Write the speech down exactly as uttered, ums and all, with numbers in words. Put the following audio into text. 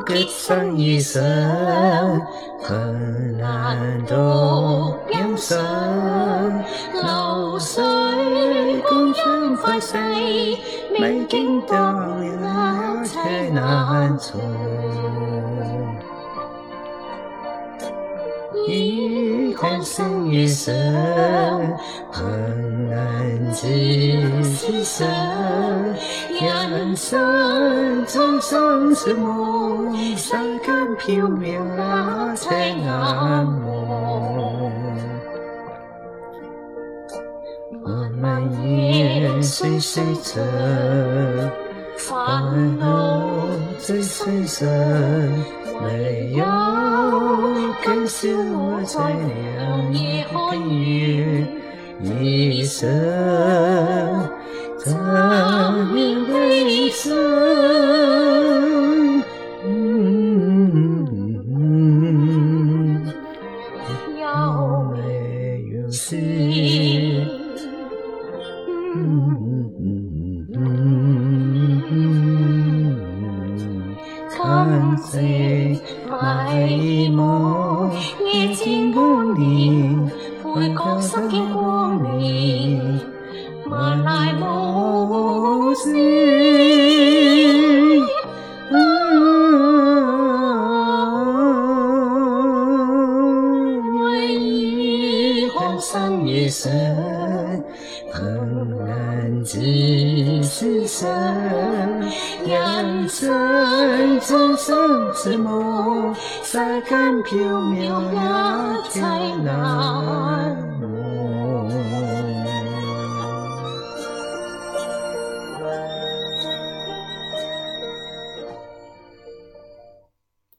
吉生一生，困難獨陰生，流水共將快逝，未經當日一切難從。一看生一生，困難只是生，人生真生是夢，世間飄渺一切眼夢。我們也歲歲曾，煩惱在身上，沒有感謝我在兩夜寒雨一生，怎面對一生？有沒有心？看誰埋沒夜漸光年，陪覺心見光年，萬籟無聲。為遇看生一生，困難只是生，人生真生是夢，世間飄渺一切難忘。